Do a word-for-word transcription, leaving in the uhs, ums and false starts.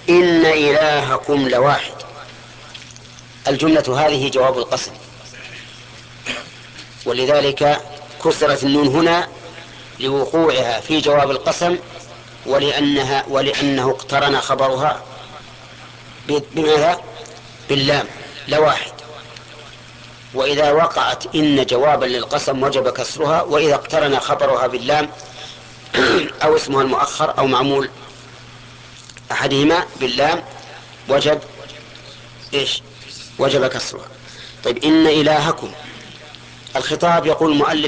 إن إلهكم لواحد. الجملة هذه جواب القسم، ولذلك كسرت النون هنا لوقوعها في جواب القسم، ولأنها ولأنه اقترن خبرها بماذا؟ باللام، لواحد. وإذا وقعت إن جوابا للقسم وجب كسرها، وإذا اقترن خبرها باللام أو اسمها المؤخر أو معمول أحدهما باللام وجب إيش؟ وجب كسرها. طيب إن إلهكم، الخطاب يقول المؤلف